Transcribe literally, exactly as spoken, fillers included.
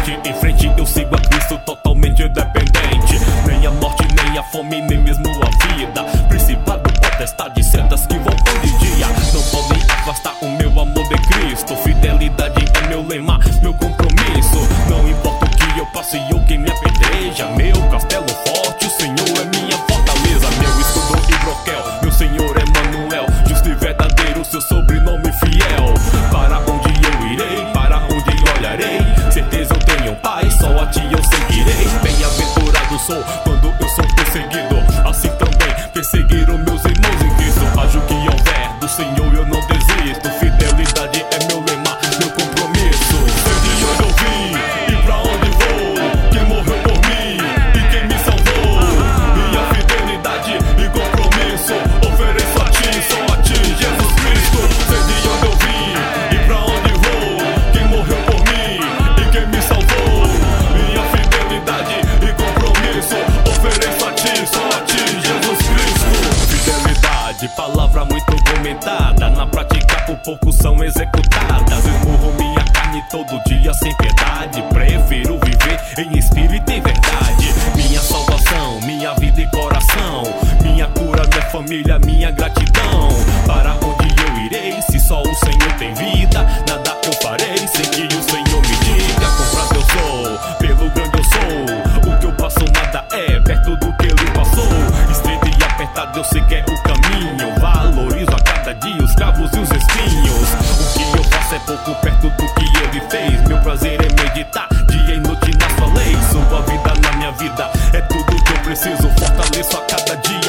frente, em frente eu sigo a Cristo totalmente independente. Nem a morte, nem a fome, nem mesmo a vida, principado, potestade, setas que vão por de dia, não podem afastar o meu amor de Cristo. Fidelidade é meu lema, meu compromisso. Não importa o que eu passe ou quem me apedreja, meu castelo forte, o Senhor é minha fortaleza. Meu escudo e broquel, meu Senhor é Manuel, justo e verdadeiro, seu sobrenome fiel. Para onde eu irei, para onde olharei, certeza eu tenho paz, só a ti eu seguirei. Bem-aventurado sou quando eu sou perseguido, assim também perseguir os meus irmãos em Cristo. Haja o que houver, do Senhor eu não desisto. Fidelidade é meu lema, meu compromisso. Sei de onde eu vim e pra onde vou, quem morreu por mim e quem me salvou. Minha fidelidade e compromisso ofereço a ti, só a ti, Jesus Cristo. Sei de onde eu vim e pra onde vou, quem morreu por mim e quem me salvou. Minha fidelidade e compromisso ofereço a ti, só a ti, Jesus Cristo. Fidelidade, palavra muito comentada, na prática por pouco são executadas. Esmurro minha carne todo dia sem piedade, prefiro viver em espírito e verdade. Minha salvação, minha vida e coração, minha cura, minha família, minha gratidão. Para onde eu irei, se só o Senhor tem vida, nada eu farei sem que o Senhor me diga. Comprado eu sou, pelo grande eu sou, o que eu passo nada é perto do que ele passou. Estreito e apertado eu sei que é o caminho, valorizo a cada dia os cravos e os espinhos. O que eu faço é pouco perto do que ele fez, meu prazer é meditar dia e noite na sua lei. Sua vida na minha vida é tudo que eu preciso, fortaleço a cada dia